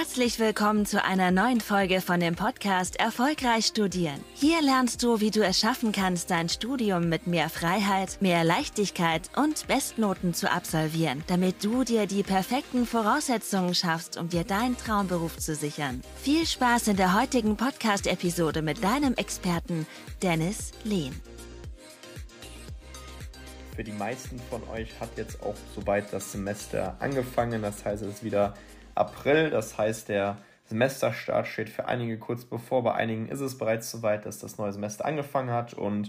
Herzlich willkommen zu einer neuen Folge von dem Podcast Erfolgreich Studieren. Hier lernst du, wie du es schaffen kannst, dein Studium mit mehr Freiheit, mehr Leichtigkeit und Bestnoten zu absolvieren, damit du dir die perfekten Voraussetzungen schaffst, um dir deinen Traumberuf zu sichern. Viel Spaß in der heutigen Podcast-Episode mit deinem Experten Dennis Lehn. Für die meisten von euch hat jetzt auch soweit das Semester angefangen. Das heißt, es ist wieder April. Das heißt, der Semesterstart steht für einige kurz bevor. Bei einigen ist es bereits soweit, dass das neue Semester angefangen hat. Und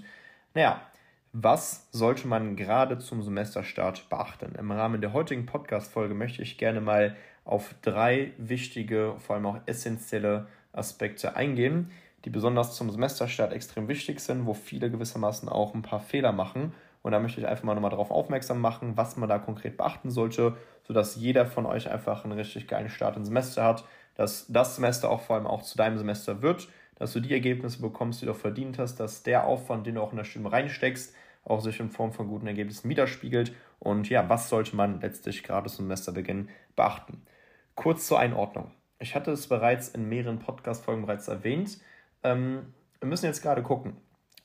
was sollte man gerade zum Semesterstart beachten? Im Rahmen der heutigen Podcast-Folge möchte ich gerne mal auf 3 wichtige, vor allem auch essentielle Aspekte eingehen, die besonders zum Semesterstart extrem wichtig sind, wo viele gewissermaßen auch ein paar Fehler machen. Und da möchte ich einfach mal nochmal darauf aufmerksam machen, was man da konkret beachten sollte, sodass jeder von euch einfach einen richtig geilen Start ins Semester hat, dass das Semester auch vor allem auch zu deinem Semester wird, dass du die Ergebnisse bekommst, die du verdient hast, dass der Aufwand, den du auch in der Stimme reinsteckst, auch sich in Form von guten Ergebnissen widerspiegelt. Und ja, was sollte man letztlich gerade zum Semesterbeginn beachten? Kurz zur Einordnung. Ich hatte es bereits in mehreren Podcast-Folgen bereits erwähnt. Wir müssen jetzt gerade gucken.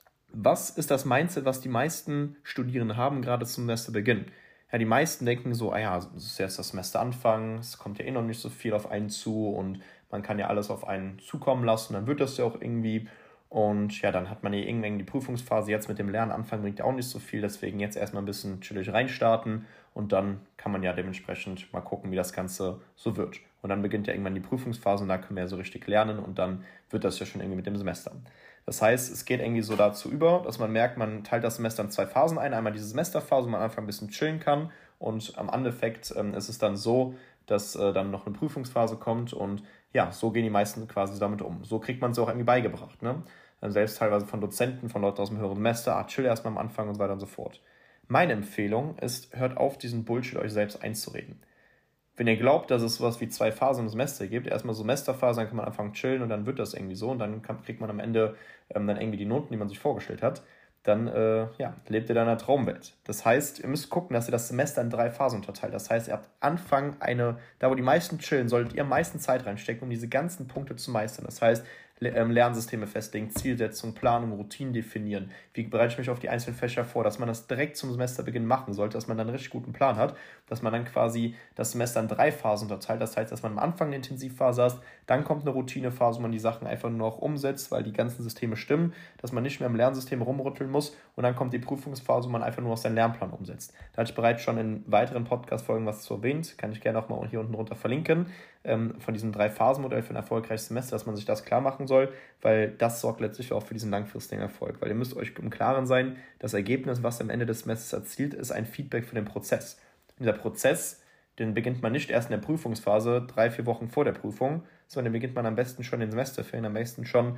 Was ist das Mindset, was die meisten Studierenden haben, gerade zum Semesterbeginn? Ja, die meisten denken so, es ist jetzt das Semesteranfang, es kommt ja noch nicht so viel auf einen zu und man kann ja alles auf einen zukommen lassen, dann wird das ja auch irgendwie. Und ja, dann hat man ja irgendwann die Prüfungsphase, jetzt mit dem Lernen anfangen bringt ja auch nicht so viel, deswegen jetzt erstmal ein bisschen chillig reinstarten und dann kann man ja dementsprechend mal gucken, wie das Ganze so wird. Und dann beginnt ja irgendwann die Prüfungsphase und da können wir ja so richtig lernen und dann wird das ja schon irgendwie mit dem Semester. Das heißt, es geht irgendwie so dazu über, dass man merkt, man teilt das Semester in 2 Phasen ein. Einmal diese Semesterphase, wo man am Anfang ein bisschen chillen kann und am Endeffekt ist es dann so, dass dann noch eine Prüfungsphase kommt und ja, so gehen die meisten quasi damit um. So kriegt man es auch irgendwie beigebracht, ne? Selbst teilweise von Dozenten, von Leuten aus dem höheren Semester, chill erstmal am Anfang und so weiter und so fort. Meine Empfehlung ist, hört auf, diesen Bullshit euch selbst einzureden. Wenn ihr glaubt, dass es sowas wie 2 Phasen im Semester gibt, erstmal so Semesterphase, dann kann man anfangen chillen und dann wird das irgendwie so und dann kriegt man am Ende dann irgendwie die Noten, die man sich vorgestellt hat, dann lebt ihr da in einer Traumwelt. Das heißt, ihr müsst gucken, dass ihr das Semester in 3 Phasen unterteilt. Das heißt, ihr habt Anfang da wo die meisten chillen, solltet ihr am meisten Zeit reinstecken, um diese ganzen Punkte zu meistern. Das heißt, Lernsysteme festlegen, Zielsetzung, Planung, Routinen definieren. Wie bereite ich mich auf die einzelnen Fächer vor, dass man das direkt zum Semesterbeginn machen sollte, dass man dann einen richtig guten Plan hat, dass man dann quasi das Semester in 3 Phasen unterteilt. Das heißt, dass man am Anfang eine Intensivphase hat, dann kommt eine Routinephase, wo man die Sachen einfach nur noch umsetzt, weil die ganzen Systeme stimmen, dass man nicht mehr im Lernsystem rumrütteln muss und dann kommt die Prüfungsphase, wo man einfach nur noch seinen Lernplan umsetzt. Da hatte ich bereits schon in weiteren Podcast-Folgen was zu erwähnt, kann ich gerne auch mal hier unten drunter verlinken, von diesem 3-Phasen-Modell für ein erfolgreiches Semester, dass man sich das klar machen soll, weil das sorgt letztlich auch für diesen langfristigen Erfolg. Weil ihr müsst euch im Klaren sein, das Ergebnis, was am Ende des Semesters erzielt, ist ein Feedback für den Prozess. Und dieser Prozess, den beginnt man nicht erst in der Prüfungsphase, 3-4 Wochen vor der Prüfung, sondern den beginnt man am besten schon in den Semesterferien, am besten schon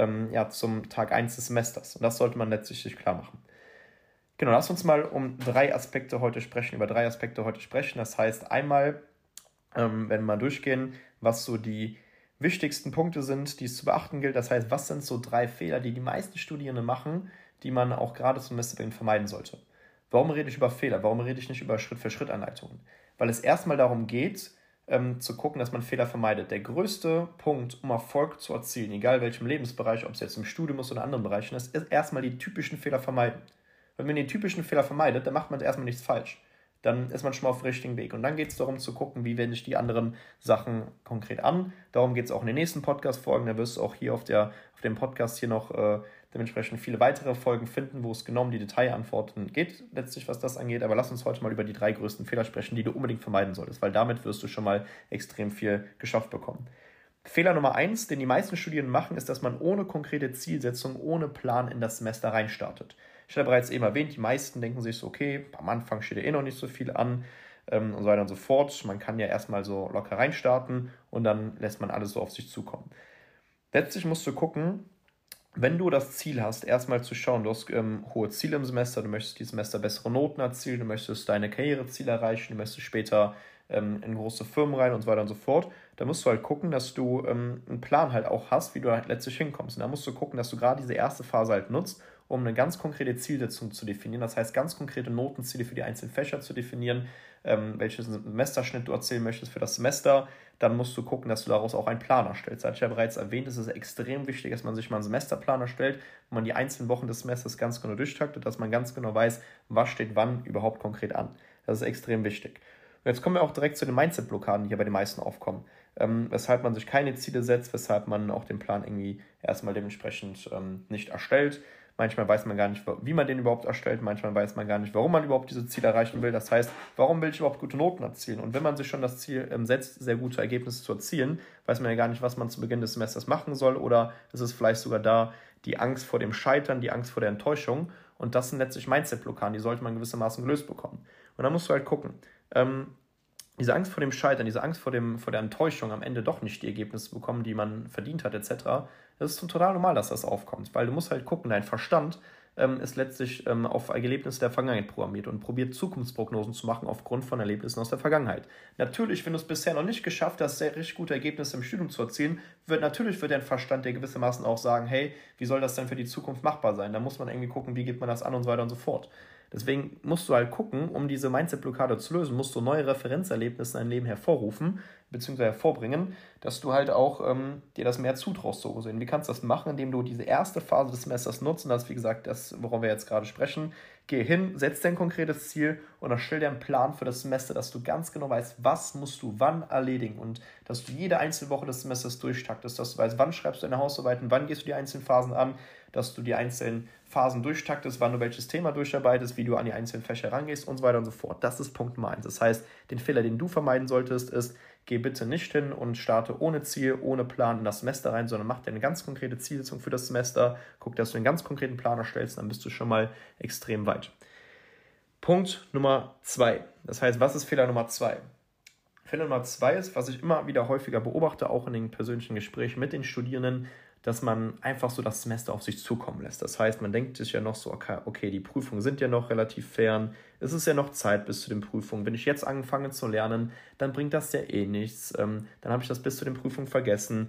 zum Tag 1 des Semesters. Und das sollte man letztlich sich klar machen. Genau, lasst uns mal über 3 Aspekte heute sprechen. Das heißt, einmal, wenn wir mal durchgehen, was so die wichtigsten Punkte sind, die es zu beachten gilt. Das heißt, was sind so 3 Fehler, die die meisten Studierenden machen, die man auch gerade zum Semesterbeginn vermeiden sollte? Warum rede ich über Fehler? Warum rede ich nicht über Schritt-für-Schritt-Anleitungen? Weil es erstmal darum geht, zu gucken, dass man Fehler vermeidet. Der größte Punkt, um Erfolg zu erzielen, egal welchem Lebensbereich, ob es jetzt im Studium ist oder in anderen Bereichen ist erstmal die typischen Fehler vermeiden. Wenn man die typischen Fehler vermeidet, dann macht man erstmal nichts falsch. Dann ist man schon mal auf dem richtigen Weg. Und dann geht es darum zu gucken, wie wende ich die anderen Sachen konkret an. Darum geht es auch in den nächsten Podcast-Folgen. Da wirst du auch hier auf dem Podcast hier noch dementsprechend viele weitere Folgen finden, wo es genau um die Detailantworten geht, letztlich was das angeht. Aber lass uns heute mal über die 3 größten Fehler sprechen, die du unbedingt vermeiden solltest, weil damit wirst du schon mal extrem viel geschafft bekommen. Fehler Nummer 1, den die meisten Studierenden machen, ist, dass man ohne konkrete Zielsetzung, ohne Plan in das Semester reinstartet. Ich habe bereits eben erwähnt, die meisten denken sich so, okay, am Anfang steht ja noch nicht so viel an und so weiter und so fort. Man kann ja erstmal so locker reinstarten und dann lässt man alles so auf sich zukommen. Letztlich musst du gucken, wenn du das Ziel hast, erstmal zu schauen, du hast hohe Ziele im Semester, du möchtest dieses Semester bessere Noten erzielen, du möchtest deine Karriereziele erreichen, du möchtest später in große Firmen rein und so weiter und so fort, da musst du halt gucken, dass du einen Plan halt auch hast, wie du halt letztlich hinkommst. Und da musst du gucken, dass du gerade diese erste Phase halt nutzt, um eine ganz konkrete Zielsetzung zu definieren. Das heißt, ganz konkrete Notenziele für die einzelnen Fächer zu definieren, welchen Semesterschnitt du erzielen möchtest für das Semester. Dann musst du gucken, dass du daraus auch einen Plan erstellst. Das hatte ich ja bereits erwähnt, es ist extrem wichtig, dass man sich mal einen Semesterplan erstellt, wo man die einzelnen Wochen des Semesters ganz genau durchtaktet, dass man ganz genau weiß, was steht wann überhaupt konkret an. Das ist extrem wichtig. Und jetzt kommen wir auch direkt zu den Mindset-Blockaden, die hier bei den meisten aufkommen. Weshalb man sich keine Ziele setzt, weshalb man auch den Plan irgendwie erstmal dementsprechend nicht erstellt. Manchmal weiß man gar nicht, wie man den überhaupt erstellt. Manchmal weiß man gar nicht, warum man überhaupt diese Ziele erreichen will. Das heißt, warum will ich überhaupt gute Noten erzielen? Und wenn man sich schon das Ziel setzt, sehr gute Ergebnisse zu erzielen, weiß man ja gar nicht, was man zu Beginn des Semesters machen soll. Oder es ist vielleicht sogar da die Angst vor dem Scheitern, die Angst vor der Enttäuschung. Und das sind letztlich Mindset-Blockaden, die sollte man gewissermaßen gelöst bekommen. Und dann musst du halt gucken. Diese Angst vor dem Scheitern, diese Angst vor der Enttäuschung, am Ende doch nicht die Ergebnisse zu bekommen, die man verdient hat, etc., das ist total normal, dass das aufkommt, weil du musst halt gucken, dein Verstand ist letztlich auf Erlebnisse der Vergangenheit programmiert und probiert Zukunftsprognosen zu machen aufgrund von Erlebnissen aus der Vergangenheit. Natürlich, wenn du es bisher noch nicht geschafft hast, sehr richtig gute Ergebnisse im Studium zu erzielen, wird dein Verstand dir gewissermaßen auch sagen, hey, wie soll das denn für die Zukunft machbar sein? Da muss man irgendwie gucken, wie geht man das an und so weiter und so fort. Deswegen musst du halt gucken, um diese Mindset-Blockade zu lösen, musst du neue Referenzerlebnisse in deinem Leben hervorrufen, bzw. hervorbringen, dass du halt auch dir das mehr zutraust, so gesehen. Wie kannst du das machen? Indem du diese erste Phase des Semesters nutzt, und das ist, wie gesagt, das, worum wir jetzt gerade sprechen. Geh hin, setz dir ein konkretes Ziel und erstell dir einen Plan für das Semester, dass du ganz genau weißt, was musst du wann erledigen und dass du jede einzelne Woche des Semesters durchtaktest, dass du weißt, wann schreibst du deine Hausarbeiten, wann gehst du die einzelnen Phasen an, dass du die einzelnen Phasen durchtaktest, wann du welches Thema durcharbeitest, wie du an die einzelnen Fächer rangehst und so weiter und so fort. Das ist Punkt Nummer 1. Das heißt, den Fehler, den du vermeiden solltest, ist, geh bitte nicht hin und starte ohne Ziel, ohne Plan in das Semester rein, sondern mach dir eine ganz konkrete Zielsetzung für das Semester, guck, dass du einen ganz konkreten Plan erstellst, dann bist du schon mal extrem weit. Punkt Nummer 2. Das heißt, was ist Fehler Nummer 2? Fehler Nummer 2 ist, was ich immer wieder häufiger beobachte, auch in den persönlichen Gesprächen mit den Studierenden, dass man einfach so das Semester auf sich zukommen lässt. Das heißt, man denkt sich ja noch so, okay, die Prüfungen sind ja noch relativ fern, es ist ja noch Zeit bis zu den Prüfungen. Wenn ich jetzt anfange zu lernen, dann bringt das ja eh nichts. Dann habe ich das bis zu den Prüfungen vergessen.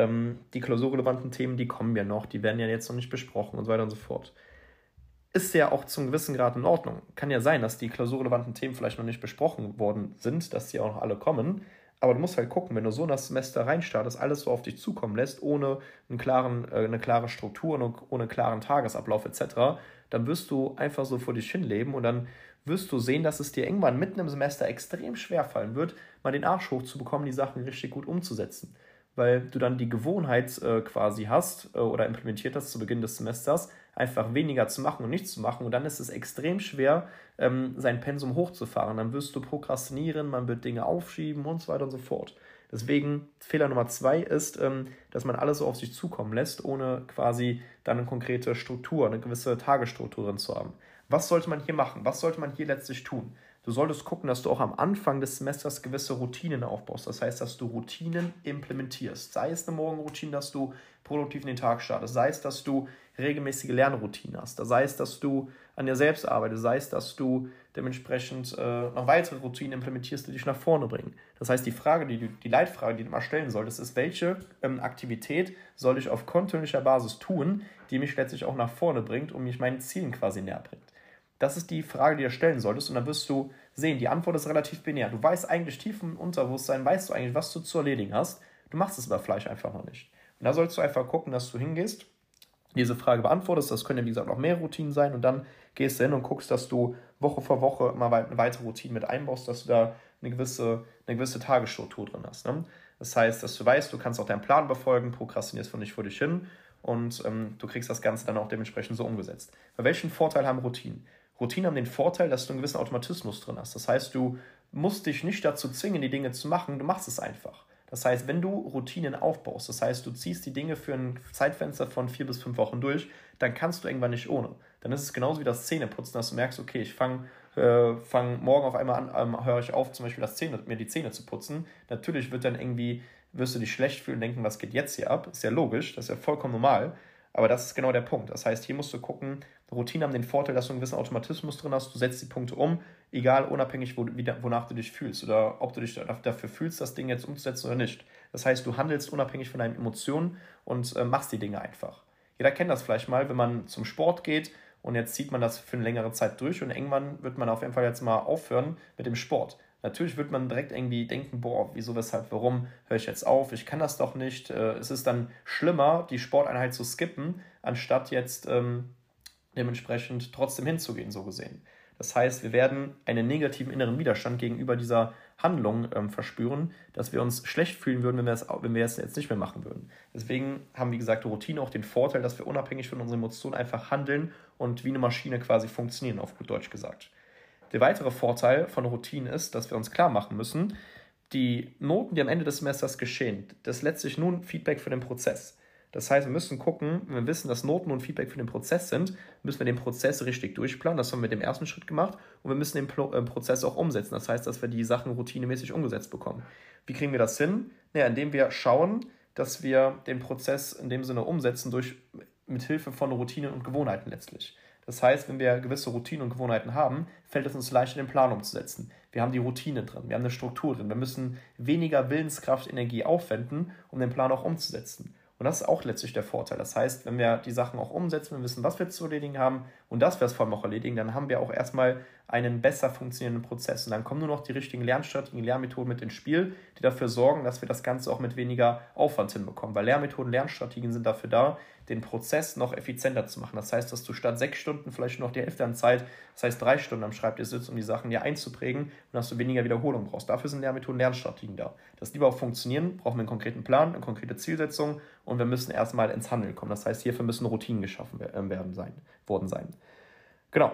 Die klausurrelevanten Themen, die kommen ja noch, die werden ja jetzt noch nicht besprochen und so weiter und so fort. Ist ja auch zum gewissen Grad in Ordnung. Kann ja sein, dass die klausurrelevanten Themen vielleicht noch nicht besprochen worden sind, dass die auch noch alle kommen. Aber du musst halt gucken, wenn du so in das Semester reinstartest, alles so auf dich zukommen lässt, ohne eine klare Struktur und ohne einen klaren Tagesablauf etc., dann wirst du einfach so vor dich hinleben und dann wirst du sehen, dass es dir irgendwann mitten im Semester extrem schwer fallen wird, mal den Arsch hochzubekommen, die Sachen richtig gut umzusetzen. Weil du dann die Gewohnheit quasi hast oder implementiert hast zu Beginn des Semesters, einfach weniger zu machen und nichts zu machen. Und dann ist es extrem schwer, sein Pensum hochzufahren. Dann wirst du prokrastinieren, man wird Dinge aufschieben und so weiter und so fort. Deswegen Fehler Nummer 2 ist, dass man alles so auf sich zukommen lässt, ohne quasi dann eine konkrete Struktur, eine gewisse Tagesstruktur drin zu haben. Was sollte man hier machen? Was sollte man hier letztlich tun? Du solltest gucken, dass du auch am Anfang des Semesters gewisse Routinen aufbaust. Das heißt, dass du Routinen implementierst. Sei es eine Morgenroutine, dass du produktiv in den Tag startest. Sei es, dass du regelmäßige Lernroutinen hast. Sei es, dass du an dir selbst arbeitest. Sei es, dass du dementsprechend noch weitere Routinen implementierst, die dich nach vorne bringen. Das heißt, die Leitfrage, die du mal stellen solltest, ist, welche Aktivität soll ich auf kontinuierlicher Basis tun, die mich letztlich auch nach vorne bringt und mich meinen Zielen quasi näher bringt. Das ist die Frage, die du stellen solltest und dann wirst du sehen, die Antwort ist relativ binär. Du weißt eigentlich tief im Unterbewusstsein, weißt du eigentlich, was du zu erledigen hast. Du machst es aber vielleicht einfach noch nicht. Und da sollst du einfach gucken, dass du hingehst, diese Frage beantwortest. Das können ja, wie gesagt, noch mehr Routinen sein und dann gehst du hin und guckst, dass du Woche für Woche immer eine weitere Routine mit einbaust, dass du da eine gewisse Tagesstruktur drin hast. Ne? Das heißt, dass du weißt, du kannst auch deinen Plan befolgen, prokrastinierst von nicht vor dich hin und du kriegst das Ganze dann auch dementsprechend so umgesetzt. Bei welchen Vorteil haben Routinen? Routinen haben den Vorteil, dass du einen gewissen Automatismus drin hast. Das heißt, du musst dich nicht dazu zwingen, die Dinge zu machen, du machst es einfach. Das heißt, wenn du Routinen aufbaust, das heißt, du ziehst die Dinge für ein Zeitfenster von 4 bis 5 Wochen durch, dann kannst du irgendwann nicht ohne. Dann ist es genauso wie das Zähneputzen, dass du merkst, okay, ich fange morgen auf einmal an, höre ich auf, zum Beispiel mir die Zähne zu putzen. Natürlich wirst du dich schlecht fühlen und denken, was geht jetzt hier ab? Ist ja logisch, das ist ja vollkommen normal. Aber das ist genau der Punkt. Das heißt, hier musst du gucken, Routinen haben den Vorteil, dass du einen gewissen Automatismus drin hast. Du setzt die Punkte um, egal, unabhängig, wonach du dich fühlst oder ob du dich dafür fühlst, das Ding jetzt umzusetzen oder nicht. Das heißt, du handelst unabhängig von deinen Emotionen und machst die Dinge einfach. Jeder kennt das vielleicht mal, wenn man zum Sport geht und jetzt zieht man das für eine längere Zeit durch und irgendwann wird man auf jeden Fall jetzt mal aufhören mit dem Sport. Natürlich wird man direkt irgendwie denken, boah, wieso, weshalb, warum höre ich jetzt auf? Ich kann das doch nicht. Es ist dann schlimmer, die Sporteinheit zu skippen, anstatt jetzt dementsprechend trotzdem hinzugehen, so gesehen. Das heißt, wir werden einen negativen inneren Widerstand gegenüber dieser Handlung verspüren, dass wir uns schlecht fühlen würden, wenn wir es jetzt nicht mehr machen würden. Deswegen haben, wie gesagt, Routine auch den Vorteil, dass wir unabhängig von unseren Emotionen einfach handeln und wie eine Maschine quasi funktionieren, auf gut Deutsch gesagt. Der weitere Vorteil von Routinen ist, dass wir uns klar machen müssen, die Noten, die am Ende des Semesters geschehen, das ist letztlich nur ein Feedback für den Prozess. Das heißt, wir müssen gucken, wenn wir wissen, dass Noten nur ein Feedback für den Prozess sind, müssen wir den Prozess richtig durchplanen. Das haben wir mit dem ersten Schritt gemacht. Und wir müssen den Prozess auch umsetzen. Das heißt, dass wir die Sachen routinemäßig umgesetzt bekommen. Wie kriegen wir das hin? Naja, indem wir schauen, dass wir den Prozess in dem Sinne umsetzen mit Hilfe von Routinen und Gewohnheiten letztlich. Das heißt, wenn wir gewisse Routinen und Gewohnheiten haben, fällt es uns leichter, den Plan umzusetzen. Wir haben die Routine drin, wir haben eine Struktur drin. Wir müssen weniger Willenskraft, Energie aufwenden, um den Plan auch umzusetzen. Und das ist auch letztlich der Vorteil. Das heißt, wenn wir die Sachen auch umsetzen, wir wissen, was wir zu erledigen haben und dass wir es vor allem auch erledigen, dann haben wir auch erstmal einen besser funktionierenden Prozess. Und dann kommen nur noch die richtigen Lernstrategien, Lernmethoden mit ins Spiel, die dafür sorgen, dass wir das Ganze auch mit weniger Aufwand hinbekommen. Weil Lernmethoden, Lernstrategien sind dafür da, den Prozess noch effizienter zu machen. Das heißt, dass du statt 6 Stunden vielleicht nur noch die Hälfte an Zeit, das heißt 3 Stunden am Schreibtisch sitzt, um die Sachen dir einzuprägen und dass du weniger Wiederholung brauchst. Dafür sind Lernmethoden, Lernstrategien da. Dass die aber auch funktionieren, brauchen wir einen konkreten Plan, eine konkrete Zielsetzung und wir müssen erstmal ins Handeln kommen. Das heißt, hierfür müssen Routinen geschaffen worden sein. Genau.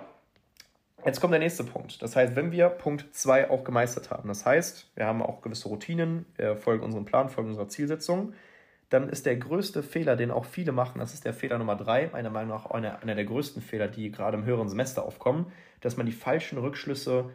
Jetzt kommt der nächste Punkt. Das heißt, wenn wir Punkt 2 auch gemeistert haben, das heißt, wir haben auch gewisse Routinen, folgen unserem Plan, folgen unserer Zielsetzung, dann ist der größte Fehler, den auch viele machen, das ist der Fehler Nummer 3, meiner Meinung nach einer der größten Fehler, die gerade im höheren Semester aufkommen, dass man die falschen Rückschlüsse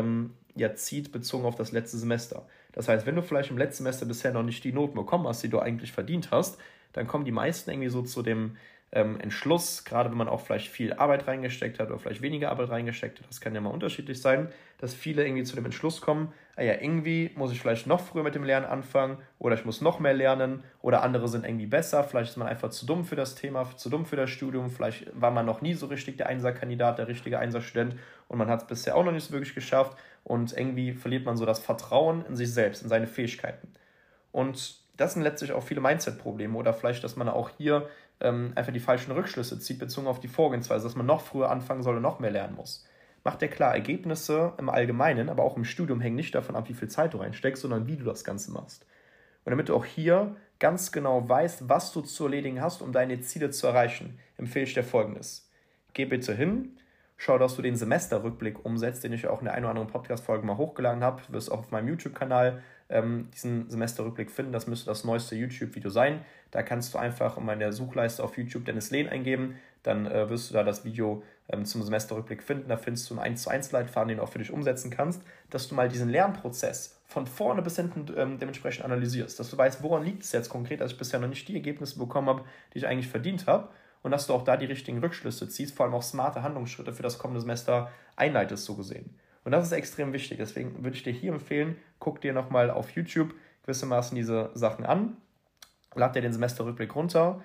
zieht, bezogen auf das letzte Semester. Das heißt, wenn du vielleicht im letzten Semester bisher noch nicht die Noten bekommen hast, die du eigentlich verdient hast, dann kommen die meisten irgendwie so zu dem Entschluss, gerade wenn man auch vielleicht viel Arbeit reingesteckt hat oder vielleicht weniger Arbeit reingesteckt hat, das kann ja mal unterschiedlich sein, dass viele irgendwie zu dem Entschluss kommen, irgendwie muss ich vielleicht noch früher mit dem Lernen anfangen oder ich muss noch mehr lernen oder andere sind irgendwie besser, vielleicht ist man einfach zu dumm für das Thema, zu dumm für das Studium, vielleicht war man noch nie so richtig der Einser-Kandidat, der richtige Einser-Student und man hat es bisher auch noch nicht so wirklich geschafft und irgendwie verliert man so das Vertrauen in sich selbst, in seine Fähigkeiten. Und das sind letztlich auch viele Mindset-Probleme oder vielleicht, dass man auch hier einfach die falschen Rückschlüsse zieht, bezogen auf die Vorgehensweise, dass man noch früher anfangen soll und noch mehr lernen muss. Macht dir klar, Ergebnisse im Allgemeinen, aber auch im Studium hängen nicht davon ab, wie viel Zeit du reinsteckst, sondern wie du das Ganze machst. Und damit du auch hier ganz genau weißt, was du zu erledigen hast, um deine Ziele zu erreichen, empfehle ich dir Folgendes. Geh bitte hin, schau, dass du den Semesterrückblick umsetzt, den ich auch in der einen oder anderen Podcast-Folge mal hochgeladen habe. Du wirst auch auf meinem YouTube-Kanal diesen Semesterrückblick finden. Das müsste das neueste YouTube-Video sein. Da kannst du einfach in meiner Suchleiste auf YouTube Dennis Lehn eingeben. Dann wirst du da das Video zum Semesterrückblick finden. Da findest du einen 1:1 Leitfaden, den du auch für dich umsetzen kannst, dass du mal diesen Lernprozess von vorne bis hinten dementsprechend analysierst. Dass du weißt, woran liegt es jetzt konkret, dass ich bisher noch nicht die Ergebnisse bekommen habe, die ich eigentlich verdient habe. Und dass du auch da die richtigen Rückschlüsse ziehst, vor allem auch smarte Handlungsschritte für das kommende Semester einleitest, so gesehen. Und das ist extrem wichtig. Deswegen würde ich dir hier empfehlen, guck dir nochmal auf YouTube gewissermaßen diese Sachen an, lad dir den Semesterrückblick runter,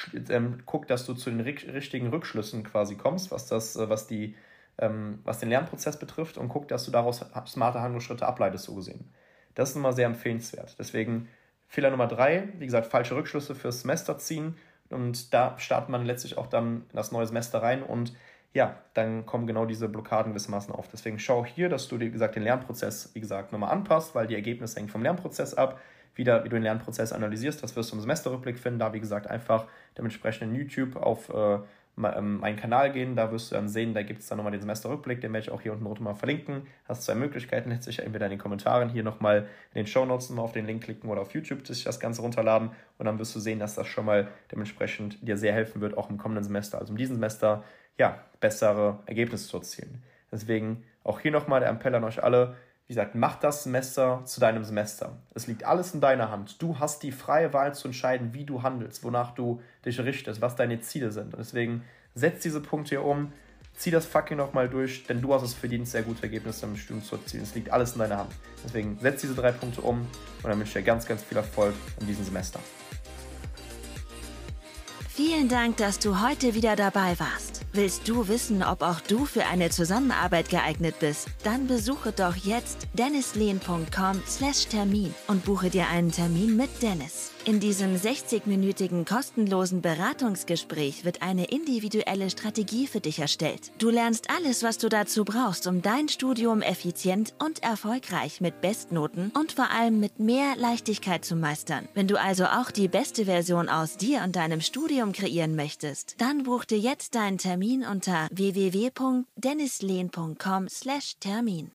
guck, dass du zu den richtigen Rückschlüssen quasi kommst, was den Lernprozess betrifft und guck, dass du daraus smarte Handlungsschritte ableitest, so gesehen. Das ist immer sehr empfehlenswert. Deswegen Fehler Nummer 3, wie gesagt, falsche Rückschlüsse fürs Semester ziehen und da startet man letztlich auch dann in das neue Semester rein und ja, dann kommen genau diese Blockaden gewissermaßen auf. Deswegen schau hier, dass du, wie gesagt, den Lernprozess, wie gesagt, nochmal anpasst, weil die Ergebnisse hängen vom Lernprozess ab. Wie du den Lernprozess analysierst, das wirst du im Semesterrückblick finden. Da, wie gesagt, einfach dementsprechend in YouTube auf meinen Kanal gehen. Da wirst du dann sehen, da gibt es dann nochmal den Semesterrückblick. Den werde ich auch hier unten drunter mal verlinken. Hast 2 Möglichkeiten, letztlich entweder in den Kommentaren hier nochmal in den Shownotes nochmal auf den Link klicken oder auf YouTube sich das Ganze runterladen. Und dann wirst du sehen, dass das schon mal dementsprechend dir sehr helfen wird, auch im kommenden Semester, also in diesem Semester, bessere Ergebnisse zu erzielen. Deswegen auch hier nochmal der Appell an euch alle, wie gesagt, mach das Semester zu deinem Semester. Es liegt alles in deiner Hand. Du hast die freie Wahl zu entscheiden, wie du handelst, wonach du dich richtest, was deine Ziele sind. Und deswegen setz diese Punkte hier um, zieh das fucking nochmal durch, denn du hast es verdient, sehr gute Ergebnisse im Studium zu erzielen. Es liegt alles in deiner Hand. Deswegen setz diese 3 Punkte um und dann wünsche ich dir ganz, ganz viel Erfolg in diesem Semester. Vielen Dank, dass du heute wieder dabei warst. Willst du wissen, ob auch du für eine Zusammenarbeit geeignet bist? Dann besuche doch jetzt dennislehn.com/Termin und buche dir einen Termin mit Dennis. In diesem 60-minütigen kostenlosen Beratungsgespräch wird eine individuelle Strategie für dich erstellt. Du lernst alles, was du dazu brauchst, um dein Studium effizient und erfolgreich mit Bestnoten und vor allem mit mehr Leichtigkeit zu meistern. Wenn du also auch die beste Version aus dir und deinem Studium kreieren möchtest, dann buch dir jetzt deinen Termin unter www.dennislehn.com/Termin.